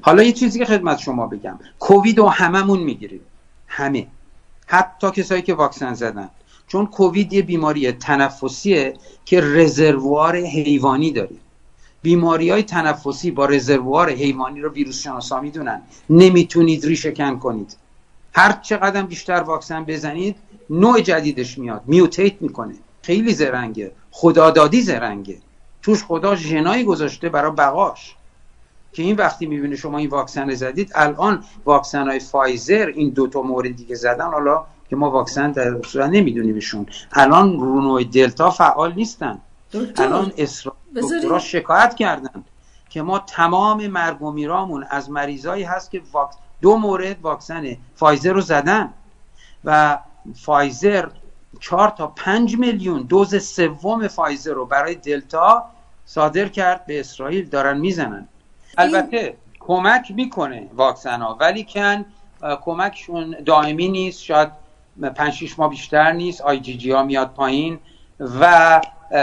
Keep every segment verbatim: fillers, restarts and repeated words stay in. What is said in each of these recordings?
حالا یه چیزی که خدمت شما بگم، کووید رو هممون میگیریم، همه، حتی کسایی که واکسن زدن، چون کووید یه بیماری تنفسیه که رزروار حیوانی داره. بیماری‌های تنفسی با رزروار حیوانی رو ویروس شناسا میدونن، نمیتونید ریشه کن کنید. هر چقدر بیشتر واکسن بزنید نوع جدیدش میاد، میوتیت میکنه. خیلی زرنگه، خدادادی زرنگه، توش خدا ژنایی گذاشته برای بقاش که این وقتی میبینه شما این واکسن زدید. الان واکسن های فایزر این دوتا موردی که زدن، حالا که ما واکسن در صورت نمیدونیمشون، الان رو نوع دلتا فعال نیستن. دکتر. الان اسرائیل شکایت کردن که ما تمام مرگ و میرامون از مریضایی هست که واکس... دو مورد واکسن فایزر رو زدن و فایزر چهار تا پنج میلیون دوز سوم فایزر رو برای دلتا صادر کرد به اسرائیل، دارن میزنن. البته کمک میکنه واکسن ها، ولی کن کمکشون دائمی نیست، شاید پنج شش ماه بیشتر نیست، آی جی جی ها میاد پایین و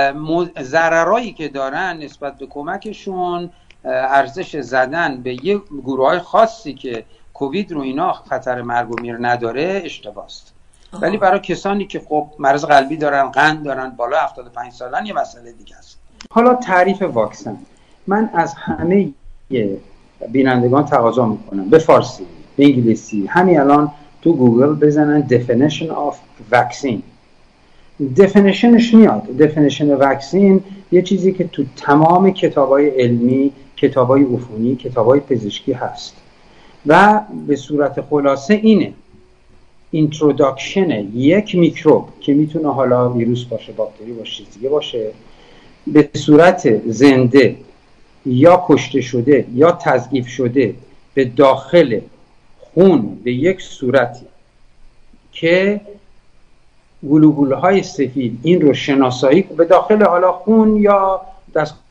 ضررایی که دارن نسبت به کمکشون، ارزش زدن به یه گروه های خاصی که کووید رو اینا خطر مرگ و میر نداره اشتباست. ولی برای کسانی که خب مرض قلبی دارن، قند دارن، بالا هفتاد و پنج سالن، یه مسئله دیگه است. حالا تعریف واکسن، من از همه بینندگان تقاضا میکنم به فارسی، به انگلیسی، همین الان تو گوگل بزنن definition of vaccine، definitionش میاد. definition vaccine یه چیزی که تو تمام کتابای علمی، کتابای عفونی، کتابای پزشکی هست و به صورت خلاصه اینه: introduction یک میکروب که میتونه حالا ویروس باشه، باکتری باشه، چیز دیگه باشه، به صورت زنده یا کشته شده یا تضعیف شده به داخل خون به یک صورتی که گلوبول‌های سفید این رو شناسایی به داخل حالا خون یا دستگاه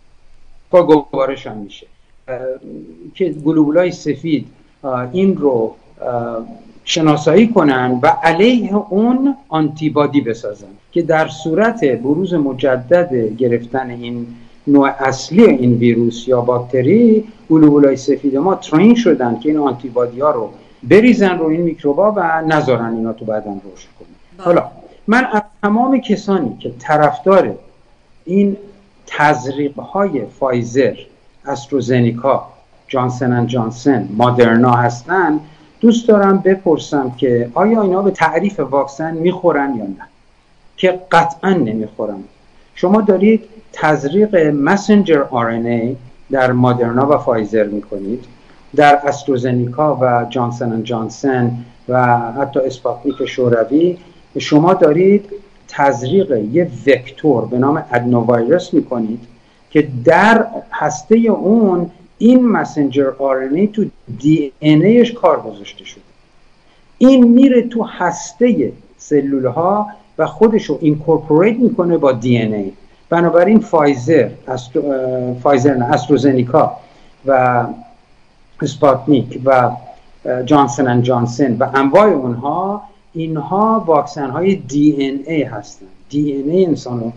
گوارش هم میشه که گلوبول‌های سفید این رو شناسایی کنن و علیه اون آنتیبادی بسازن که در صورت بروز مجدد گرفتن این نوع اصلی این ویروس یا باکتری، گلوبولای سفید ما ترین شدن که این آنتیبادی ها رو بریزن رو این میکروبا و نذارن اینا تو بدن رشد کنن. حالا من از تمام کسانی که طرفدار این تزریق های فایزر، استرازنیکا، جانسن اند جانسن، مادرنا هستن، دوست دارم بپرسم که آیا اینا به تعریف واکسن میخورن یا نه؟ که قطعا نمیخورن. شما دارید تزریق مسنجر آر ان ای در مادرنا و فایزر میکنید، در استرازنیکا و جانسن اند جانسن و حتی اسپاتنیک شوروی شما دارید تزریق یه وکتور به نام ادنوویروس میکنید که در هسته اون این مسنجر آر ان ای تو دی ان ایش کار گذاشته شده. این میره تو هسته سلول ها و خودشو اینکورپوریت میکنه با دی ان ای. بنابراین فایزر، استرو، فایزر نه، استرازنیکا و اسپاتنیک و جانسن اند جانسن و انواع اونها، اینها واکسن های دی ان ای هستن. دی ان ای انسان رو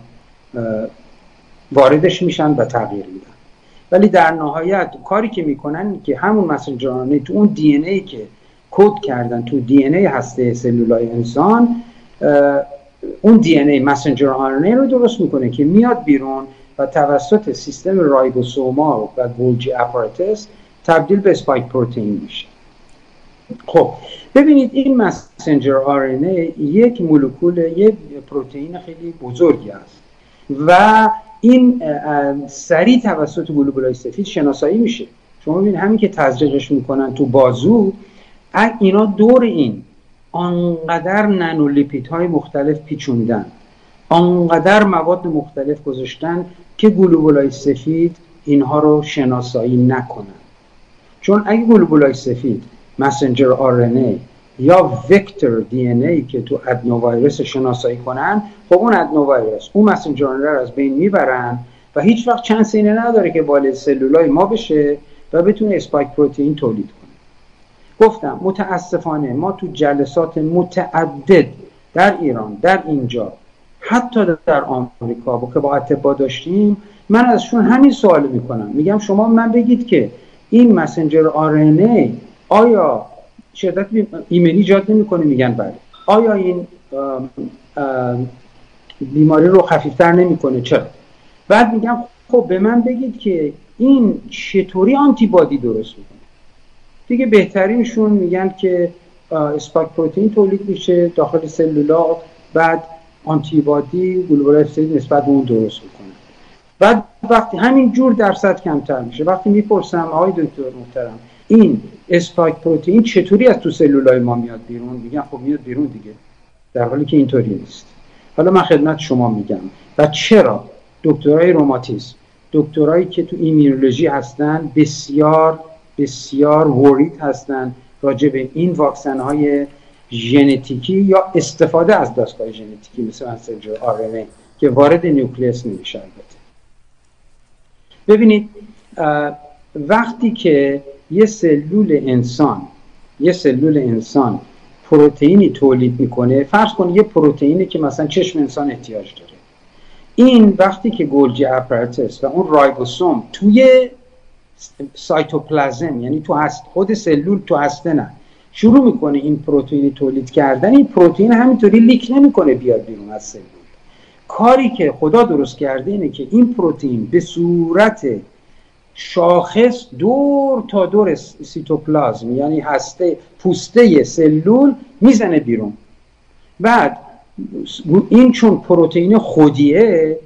واردش میشن و تغییر میدن. ولی در نهایت کاری که میکنن که همون مسنجر آر ان ای تو اون دی ان ای که کد کردن تو دی ان ای هسته سلولای انسان، اون دی ان ای مسنجر آر ان ای رو درست میکنه که میاد بیرون و توسط سیستم رایبوسومال و گولجی اپاراتس تبدیل به اسپایک پروتئین میشه. خب ببینید این مسنجر آر ان ای یک مولکول، یک پروتئین خیلی بزرگی است و این سریع توسط گلوبولای سفید شناسایی میشه. شما ببینید همین که تزریقش میکنن تو بازو، اینا دور این آنقدر نانولیپیدهای مختلف پیچوندن، آنقدر مواد مختلف گذاشتن که گلوبولای سفید اینها رو شناسایی نکنن. چون اگه گلوبولای سفید مسنجر آر ان ای یا وکتور دی ان ای که تو ادنوویروس شناسایی کنن، خب اون ادنوویروس اون مسنجر آر ان ای رو از بین میبرن و هیچ وقت چانس اینه نداره که وارد سلولای ما بشه و بتونه اسپایک پروتئین تولید کنه. گفتم متاسفانه ما تو جلسات متعدد در ایران، در اینجا، حتی در آمریکا با که با اطباء داشتیم، من ازشون همین سوال میکنم، میگم شما من بگید که این مسنجر آر ان ای آیا شدت ایمنی ایجاد نمیکنه؟ میگن بله. آیا این آم آم بیماری رو خفیفتر نمیکنه؟ چرا؟ بعد میگم خب به من بگید که این چطوری آنتی بادی درست میکنه؟ دیگه بهترینشون میگن که اسپایک پروتئین تولید میشه داخل سلولا، بعد آنتی بادی گلوبولوسید نسبت به اون درست میکنه. بعد وقتی همین جور درصد کمتر میشه، وقتی میپرسم آقای دکتر محترم این اسپایک پروتئین چطوری از تو سلولای ما میاد بیرون؟ میگن خب میاد بیرون دیگه، در حالی که اینطوری نیست. حالا من خدمت شما میگم و چرا دکترای روماتیسم، دکترایی که تو ایمیونولوژی هستن بسیار بسیار ورید هستن راجع به این واکسن های ژنتیکی یا استفاده از دستگاه ژنتیکی مثل مسنجر آر ان ای که وارد نیوکلیس نمیشه. البته ببینید وقتی که یه سلول انسان یه سلول انسان پروتئینی تولید میکنه، فرض کن یه پروتئینی که مثلا چشم انسان احتیاج داره، این وقتی که گولجی اپاراتس و اون رایبوسوم توی سایتوپلازم یعنی تو هست خود سلول تو هسته نه شروع میکنه این پروتئین تولید کردن، این پروتئین همینطوری لیک نمیکنه بیاد بیرون از سلول. کاری که خدا درست کرده اینه که این پروتئین به صورت شاخص دور تا دور سیتوپلازم یعنی هسته پوسته سلول میزنه بیرون. بعد این چون پروتئین خودیه،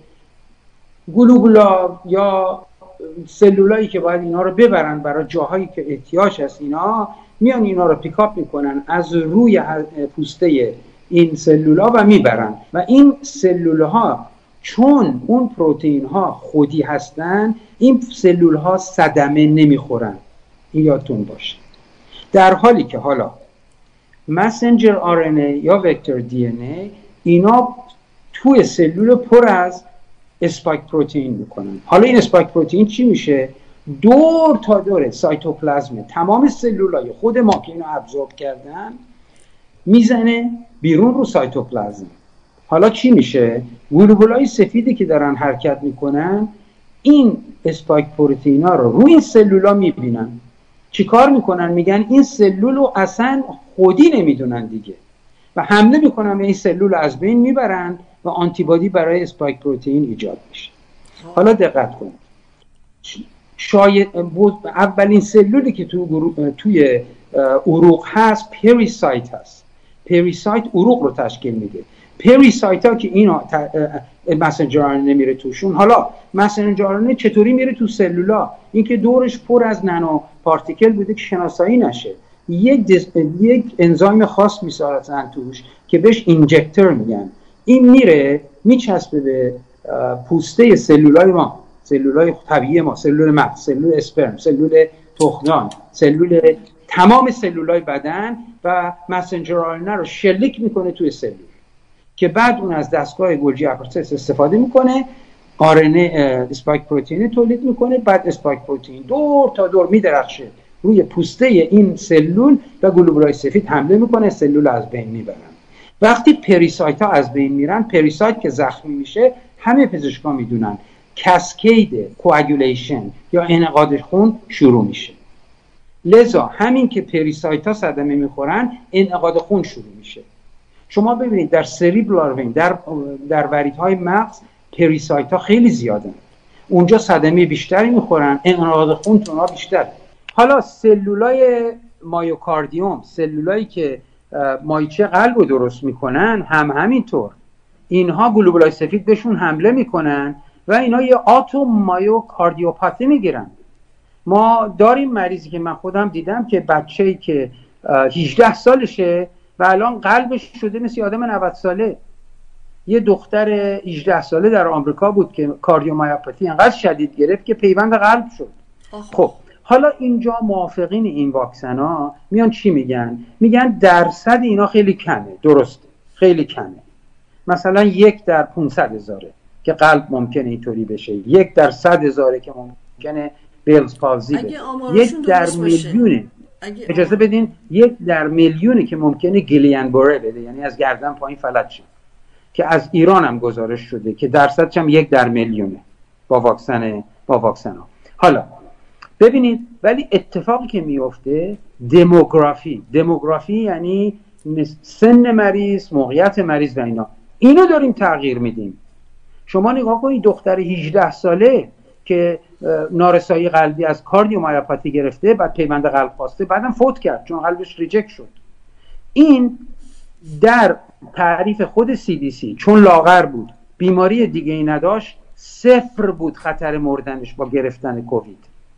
گلوبولا یا سلولایی که باید اینا رو ببرن برای جاهایی که احتیاج هست اینا میان اینا رو پیکاپ میکنن از روی پوسته این سلولا و میبرن و این سلولها چون اون پروتئین ها خودی هستن این سلول ها صدمه نمیخورن، این یادتون باشه. در حالی که حالا مسنجر آر ان ای یا وکتور دی ان ای اینا توی سلول پر از اسپایک پروتئین میکنن. حالا این اسپایک پروتئین چی میشه؟ دور تا دور سایتوپلازم تمام سلولای خود ما که اینو ابزورب کردن میزنه بیرون رو سایتوپلازم. حالا چی میشه؟ گلوبولای سفیدی که دارن حرکت میکنن این اسپایک پروتئینا رو روی این سلولا میبینن، چیکار میکنن؟ میگن این سلول رو اصلا خودی نمیدونن دیگه و حمله میکنن و این سلول رو از بین میبرن و آنتیبادی برای اسپایک پروتئین ایجاد میشه. حالا دقت کنید، شاید اولین سلولی که تو توی عروق هست پریسایت هست. پریسایت عروق رو تشکیل میده. پریسایت ها که اینا مسنجر آر ان ای نمیره توشون. حالا مسنجر آر ان ای چطوری میره تو سلولا؟ این که دورش پر از نانو پارتیکل بوده که شناسایی نشه. یک دز... یک انزایم خاص میسازن توش که بهش اینجکتور میگن. این میره میچسبه به پوسته سلولای ما، سلولای طبیعی ما، سلول مغز، سلول اسپرم، سلول تخمدان، سلول تمام سلولای بدن و مسنجر آر ان ای رو شلیک میکنه توی سلول که بعد اون از دستگاه گولجی اپاراتس استفاده میکنه، آر ان ای اسپایک پروتئین تولید میکنه، بعد اسپایک پروتئین دور تا دور میدرخشه روی پوسته این سلول و گلوبولای سفید حمله میکنه، سلول از بین میبرن. وقتی پریسایت ها از بین میرن، پریسایت که زخمی میشه همه پزشکا میدونن کاسکید کوآگولیشن یا انعقاد خون شروع میشه. لذا همین که پریسایت ها صدمه میخورن انعقاد خون شروع میشه. شما ببینید در سریبرال وین، در در وریدهای مغز پریسایت ها خیلی زیادن، اونجا صدمه بیشتری میخورن، انعقاد خون تو اونها بیشتر. حالا سلولای مایوکاردیوم، سلولایی که مایچه قلب رو درست میکنن هم همینطور، اینها گلوبولای سفید بهشون حمله میکنن و اینا یه آتو مایوکاردیوپاتی میگیرن. ما داریم مریضی که من خودم دیدم که بچه‌ای که هجده سالشه و الان قلبش شده مثل آدم نود ساله. یه دختر هجده ساله در آمریکا بود که کاردیومایوپاتی انقدر شدید گرفت که پیوند قلب شد. خب حالا اینجا موافقین این واکسن ها میان چی میگن؟ میگن درصد اینا خیلی کمه. درسته، خیلی کمه. مثلا یک در پونصد هزاره که قلب ممکنه اینطوری بشه، یک در صد هزاره که ممکنه بیلز پالزی بشه، یک در میلیونه اجازه بدین یک در میلیونه که ممکنه گیلین بوره بده، یعنی از گردن پایین فلج شه، که از ایران هم گزارش شده که درصدش هم یک در میلیونه با واکسن با واکسن ها. حالا ببینید ولی اتفاقی که میفته دموگرافی دموگرافی یعنی سن مریض، موقعیت مریض و اینا، اینو داریم تغییر میدیم. شما نگاه کنید دختر هجده ساله که نارسایی قلبی از کاردیومایوپاتی گرفته، بعد پیوند قلب خواسته، بعدم فوت کرد چون قلبش ریجکت شد. این در تعریف خود سی دی سی چون لاغر بود، بیماری دیگه ای نداشت، صفر بود خطر مردنش با گرفتن کووید.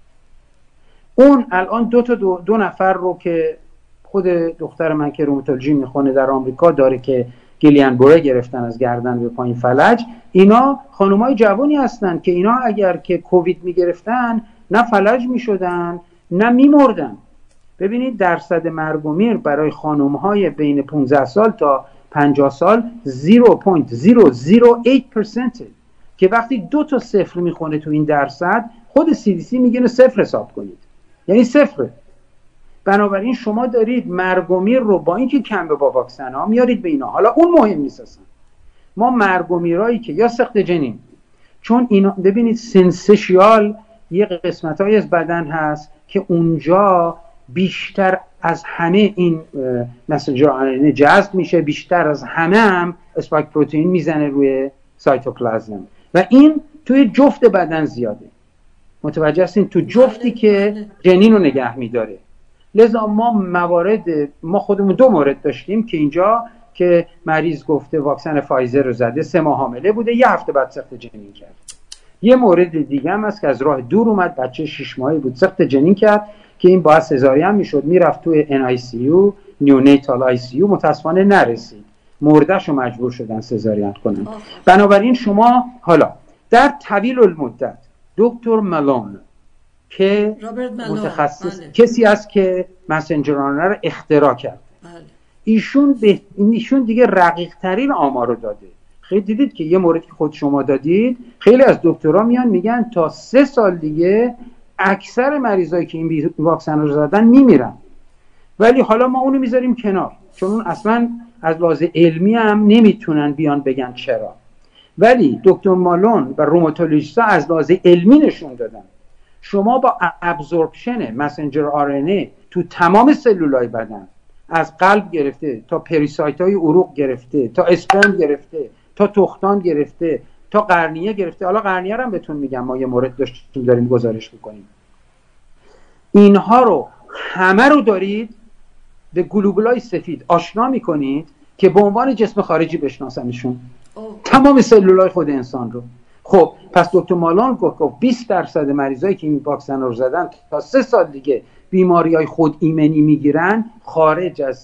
اون الان دو تا دو, دو نفر رو که خود دختر من که روماتولوژی میخونه در آمریکا داره که گیلیان بوره گرفتن از گردن به پایین فلج، اینا خانمای جوانی هستن که اینا اگر که کووید میگرفتن نه فلج میشدن نه میمردن. ببینید درصد مرگ و میر برای خانمهای بین پانزده سال تا پنجاه سال صفر ممیز صفر صفر هشت درصد که وقتی دو تا صفر میخونه تو این درصد خود سی دی سی میگه صفر حساب کنید، یعنی صفره. بنابراین شما دارید مرگ و میر رو با اینکه کم به با واکسن ها میارید به اینا. حالا اون مهم نیست اصلا. ما مرگ و میرایی که یا سقط جنین، چون اینا ببینید سنسشیال یه قسمت‌های از بدن هست که اونجا بیشتر از همه این مسنجر آر ان ای جذب میشه، بیشتر از همه هم اسپایک پروتئین میزنه روی سایتوپلازم و این توی جفت بدن زیاده. متوجه هستین؟ تو جفتی که جنین رو نگه میداره. لذا ما موارد ما خودمون دو مورد داشتیم که اینجا که مریض گفته واکسن فایزر رو زده، سه ماه حامله بوده، یه هفته بعد سقط جنین کرد. یه مورد دیگه هم هست که از راه دور اومد، بچه شش ماهه بود، سقط جنین کرد که این باعث سزارین میشد، میرفت توی ان آی سی یو، نیونیتال آی سی یو، متاسفانه نرسید، مردهش رو مجبور شدن سزارین کنن. بنابراین شما حالا در طویل المدت دکتر مالون که متخصص بله. کسی است که مسنجر آر ان ای رو اختراع کرد، بله. ایشون به ایشون دیگه رقیق ترین آمار رو داده. خیلی دیدید که یه موردی که خود شما دادید، خیلی از دکترها میان میگن تا سه سال دیگه اکثر مریضایی که این واکسن رو زدن میمیرن. ولی حالا ما اونو میذاریم کنار چون اون اصلا از لحاظ علمی هم نمیتونن بیان بگن چرا. ولی دکتر مالون و روماتولوژیست‌ها از لحاظ علمی نشون دادن شما با ابزورپشن مسنجر آر ان ای تو تمام سلولای بدن، از قلب گرفته تا پریسایت‌های عروق گرفته تا اسپرم گرفته تا تختان گرفته تا قرنیه گرفته، حالا قرنیه رو هم بهتون میگم، ما یه مورد داشتیم داریم گزارش میکنیم، اینها رو همه رو دارید به گلوبولای سفید آشنا میکنید که به عنوان جسم خارجی بشناسنشون، تمام سلولای خود انسان رو. خب پس دکتر مالون گفت بیست درصد مریضایی که این واکسن رو زدن تا سه سال دیگه بیماری‌های خود ایمنی میگیرن، خارج از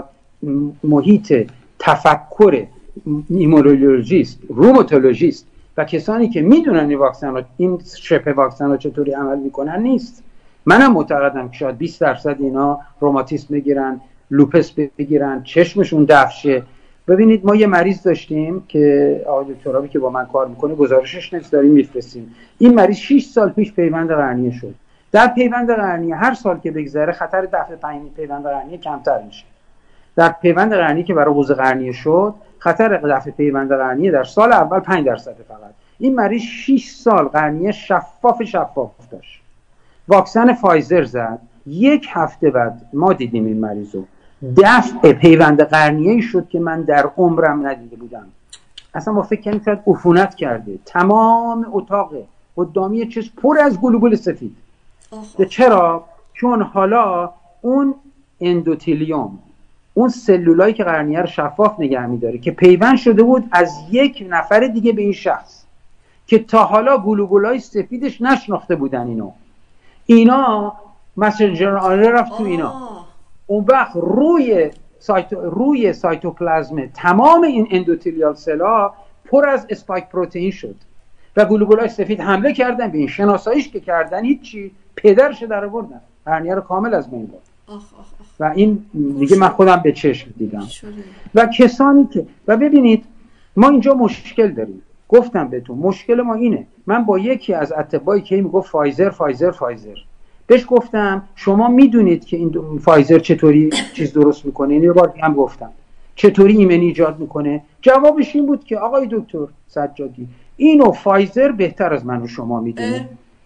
محیط تفکر ایمونولوژیست، روماتولوژیست و کسانی که میدونن این واکسن ها، این شبه واکسن ها چطوری عمل میکنن نیست. منم معتقدم که شاید بیست درصد اینا روماتیسم بگیرن، لوپس بگیرن، چشمشون دفشه. ببینید ما یه مریض داشتیم که آقای دکترابی که با من کار میکنه گزارشش نیست، داریم میفرستیم. این مریض شش سال پیش پیوند قرنیه شد. در پیوند قرنیه هر سال که بگذره خطر دفع پیوند قرنیه کمتر میشه. در پیوند قرنیه که برای حوض قرنیه شد، خطر دفع پیوند قرنیه در سال اول پنج درصد فقط. این مریض شش سال قرنیه شفاف شفاف داشت. واکسن فایزر زد، یک هفته بعد ما دیدیم این مریضو دفع پیوند قرنیه‌ای شد که من در عمرم ندیده بودم. اصلا ما فکر کنیم که عفونت کرده. تمام اتاق قدامی چشم پر از گلوبول سفید. چرا؟ چون حالا اون اندوتلیوم، اون سلولایی که قرنیه رو شفاف نگه می‌داره که پیوند شده بود از یک نفر دیگه به این شخص که تا حالا گلوبولای سفیدش نشناخته بودن اینو. اینا مسنجر آر ان ای رفت تو اینا. اون وقت روی سایتو روی سایتوپلازم تمام این اندوتلیال سلا پر از اسپایک پروتئین شد و گلوبولای سفید حمله کردن به این. شناساییش که کردن هیچی، پدرش در آوردن، قرنیه رو کامل از بین برد. و این دیگه من خودم به چشم دیدم. و کسانی که و ببینید ما اینجا مشکل داریم. گفتم بهتون مشکل ما اینه. من با یکی از اطبایی که میگفت فایزر فایزر فایزر بهش گفتم شما میدونید که این فایزر چطوری چیز درست میکنه؟ این بار هم گفتم چطوری ایمنی ایجاد میکنه؟ جوابش این بود که آقای دکتر سجادی اینو فایزر بهتر از من و شما میدونه.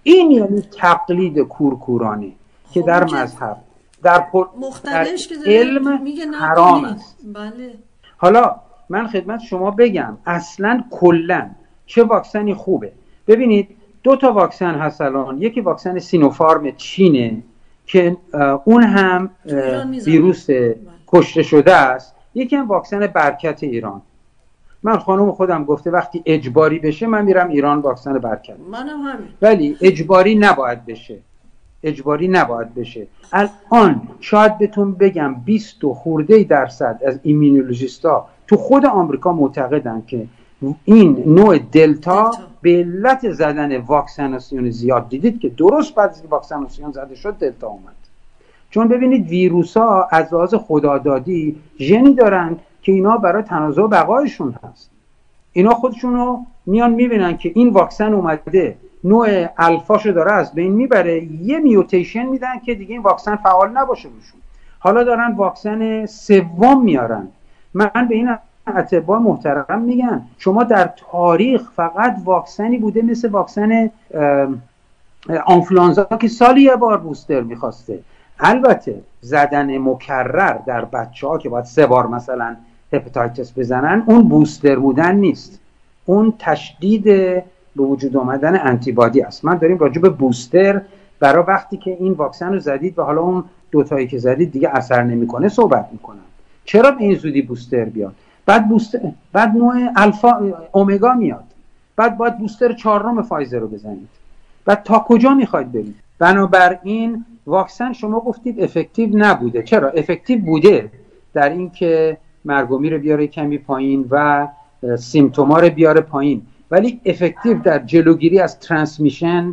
این یعنی تقلید کورکورانه که در مذهب در, پر... در علم حرام است. بله. حالا من خدمت شما بگم اصلا کلا چه واکسنی خوبه. ببینید دو تا واکسن هست الان، یکی واکسن سینوفارم چینه که اون هم ویروس کشته شده است، یکی هم واکسن برکت ایران. من خانم خودم گفته وقتی اجباری بشه من میرم ایران واکسن برکت. منم همین. ولی اجباری نباید بشه. اجباری نباید بشه. الان شاید بهتون بگم بیست و خورده درصد از ایمونولوژیستا تو خود آمریکا معتقدن که این نوع دلتا به علت زدن واکسیناسیون زیاد، دیدید که درست بعد از واکسیناسیون زده شد دلتا اومد. چون ببینید ویروس ها از لحاظ خدادادی ژنی دارن که اینا برای تناسب بقایشون هست. اینا خودشونو میان میبینن که این واکسن اومده نوع الفاشو داره از بین میبره، یه میوتیشن میدن که دیگه این واکسن فعال نباشه روشون. حالا دارن واکسن سوم میارن. من به این اطباء محترم میگن شما در تاریخ فقط واکسنی بوده مثل واکسن آنفلانزا که سالی یه بار بوستر میخواسته. البته زدن مکرر در بچه ها که باید سه بار مثلا هپاتیتس بزنن اون بوستر بودن نیست، اون تشدید به وجود آمدن انتیبادی است. من داریم راجع به بوستر برای وقتی که این واکسن رو زدید و حالا اون دوتایی که زدید دیگه اثر نمیکنه صحبت میکنم. چرا به این زودی بوستر بیاد؟ بعد بوستر بعد نوع الفا اومگا میاد، بعد باید بوستر چهارم فایزر رو بزنید. بعد تا کجا میخواید برید؟ بنابراین واکسن شما گفتید افکتیو نبوده. چرا افکتیو بوده؟ در این که مرگ و میر بیاره کمی پایین و سیمتوما رو بیاره پایین، ولی افکتیو در جلوگیری از ترانسمیشن،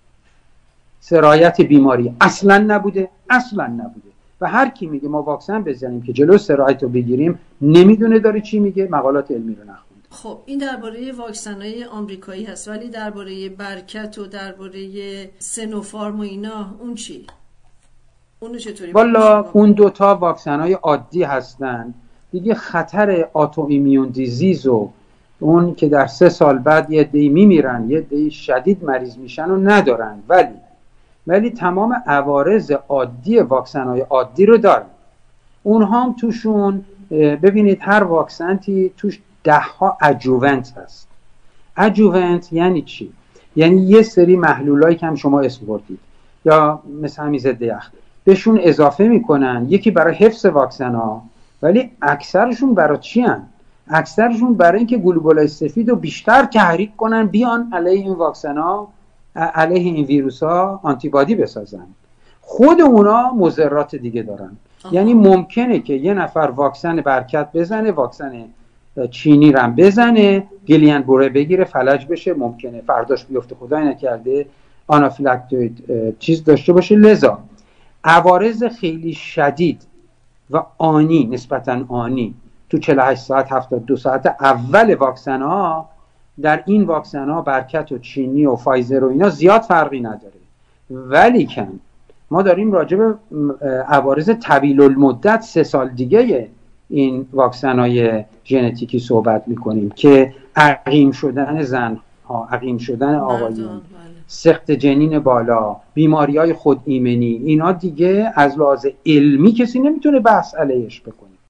سرایت بیماری اصلا نبوده، اصلا نبوده. و هر کی میگه ما واکسن بزنیم که جلو سرایت رو بگیریم نمیدونه داره چی میگه، مقالات علمی رو نخونده. خب این درباره واکسن‌های آمریکایی هست، ولی درباره برکت و درباره سینوفارم و اینا اون چی؟ اونو چطوری؟ والا اون دوتا واکسن‌های عادی هستن دیگه. خطر آتو ایمیون دیزیز و اون که در سه سال بعد یه دی میمیرن یه دی شدید مریض میشن و ندارن، ولی ولی تمام عوارض عادی واکسن‌های عادی رو دارن. اونها هم توشون ببینید هر واکسنتی توش ده ها ادجوونت هست. ادجوونت یعنی چی؟ یعنی یه سری محلولایی که هم شما اسم بردید یا مثل همین ضد یخ بهشون اضافه میکنن، یکی برای حفظ واکسن ها، ولی اکثرشون برای چی هن؟ اکثرشون برای اینکه گلوبولای سفید رو بیشتر تحریک کنن بیان علیه این واکسن ها، علیه این ویروس ها آنتیبادی بسازن. خود اونا مضرات دیگه دارن. آه. یعنی ممکنه که یه نفر واکسن برکت بزنه، واکسن چینی رم بزنه، گلین بوره بگیره، فلج بشه، ممکنه فرداش بیفته خدای نکرده آنافیلاکتوید چیز داشته باشه. لذا عوارض خیلی شدید و آنی، نسبتاً آنی تو چهل و هشت ساعت هفتاد و دو ساعت اول واکسن ها در این واکسن ها برکت و چینی و فایزر و اینا زیاد فرقی نداره. ولی کن ما داریم راجع به عوارض طویل المدت سه سال دیگه این واکسن های ژنتیکی صحبت میکنیم که عقیم شدن زن ها، عقیم شدن آقایون، سقط جنین بالا، بیماری های خود ایمنی، اینا دیگه از لحاظ علمی کسی نمیتونه بحث علیهش بکنه.